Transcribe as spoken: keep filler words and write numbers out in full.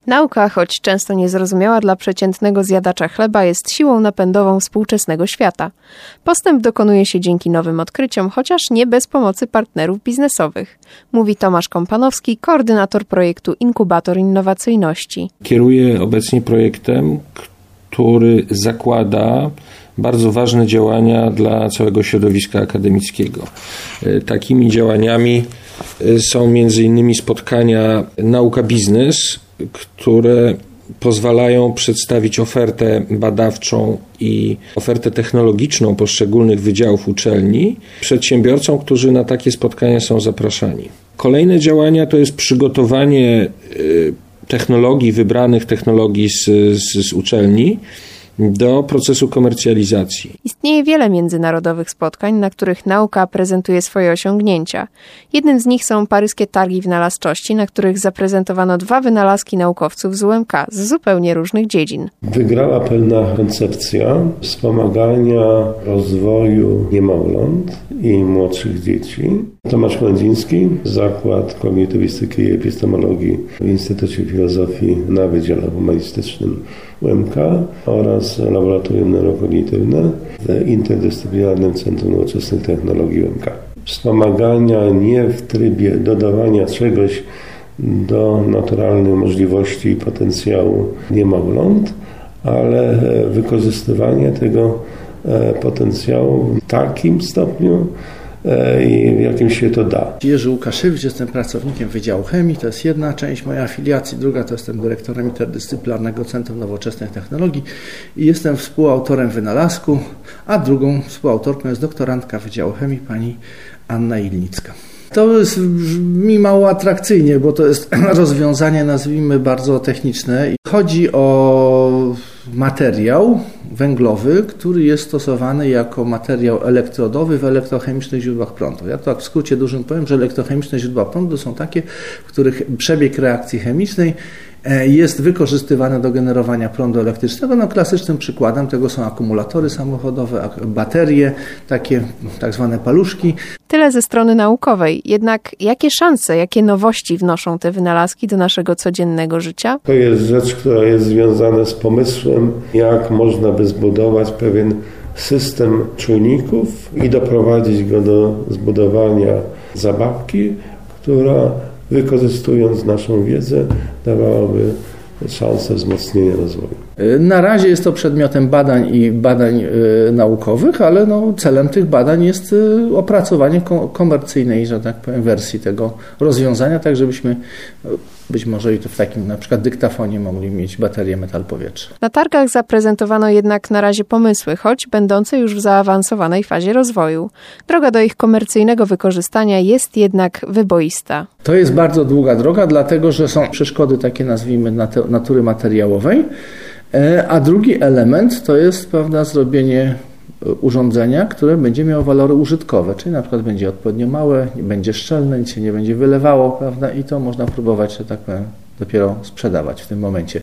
Nauka, choć często niezrozumiała dla przeciętnego zjadacza chleba, jest siłą napędową współczesnego świata. Postęp dokonuje się dzięki nowym odkryciom, chociaż nie bez pomocy partnerów biznesowych, mówi Tomasz Kompanowski, koordynator projektu Inkubator Innowacyjności. Kieruję obecnie projektem, który zakłada bardzo ważne działania dla całego środowiska akademickiego. Takimi działaniami są między innymi spotkania nauka-biznes, które pozwalają przedstawić ofertę badawczą i ofertę technologiczną poszczególnych wydziałów uczelni przedsiębiorcom, którzy na takie spotkania są zapraszani. Kolejne działania to jest przygotowanie technologii, wybranych technologii z, z, z uczelni do procesu komercjalizacji. Istnieje wiele międzynarodowych spotkań, na których nauka prezentuje swoje osiągnięcia. Jednym z nich są paryskie targi wynalazczości, na których zaprezentowano dwa wynalazki naukowców z U M K z zupełnie różnych dziedzin. Wygrała pewna koncepcja wspomagania rozwoju niemowląt i młodszych dzieci. Tomasz Mędziński, Zakład Kognitywistyki i Epistemologii w Instytucie Filozofii na Wydziale Humanistycznym U M K oraz Laboratorium Neurokognitywne w Interdyscyplinarnym Centrum Nowoczesnych Technologii U M K. Wspomagania nie w trybie dodawania czegoś do naturalnych możliwości i potencjału niemowląt, ale wykorzystywanie tego potencjału w takim stopniu, i w jakim się to da. Jerzy Łukaszewicz, jestem pracownikiem Wydziału Chemii, to jest jedna część mojej afiliacji, druga to jestem dyrektorem Interdyscyplinarnego Centrum Nowoczesnych Technologii i jestem współautorem wynalazku, a drugą współautorką jest doktorantka Wydziału Chemii, pani Anna Ilnicka. To jest, brzmi mało atrakcyjnie, bo to jest rozwiązanie, nazwijmy, bardzo techniczne. Chodzi o materiał węglowy, który jest stosowany jako materiał elektrodowy w elektrochemicznych źródłach prądu. Ja to tak w skrócie dużym powiem, że elektrochemiczne źródła prądu są takie, w których przebieg reakcji chemicznej jest wykorzystywany do generowania prądu elektrycznego. No, klasycznym przykładem tego są akumulatory samochodowe, baterie, takie tak zwane paluszki. Tyle ze strony naukowej. Jednak jakie szanse, jakie nowości wnoszą te wynalazki do naszego codziennego życia? To jest rzecz, która jest związana z pomysłem, jak można by zbudować pewien system czujników i doprowadzić go do zbudowania zabawki, która wykorzystując naszą wiedzę dawałaby szansę wzmocnienia rozwoju. Na razie jest to przedmiotem badań i badań y, naukowych, ale no, celem tych badań jest y, opracowanie ko- komercyjnej, że tak powiem, wersji tego rozwiązania, tak żebyśmy y, być może i to w takim na przykład dyktafonie mogli mieć baterię metal-powietrze. Na targach zaprezentowano jednak na razie pomysły, choć będące już w zaawansowanej fazie rozwoju. Droga do ich komercyjnego wykorzystania jest jednak wyboista. To jest bardzo długa droga, dlatego że są przeszkody takie, nazwijmy, nat- natury materiałowej. A drugi element to jest, prawda, zrobienie urządzenia, które będzie miało walory użytkowe, czyli na przykład będzie odpowiednio małe, nie będzie szczelne, nic się nie będzie wylewało, prawda, i to można próbować, że tak powiem, dopiero sprzedawać w tym momencie.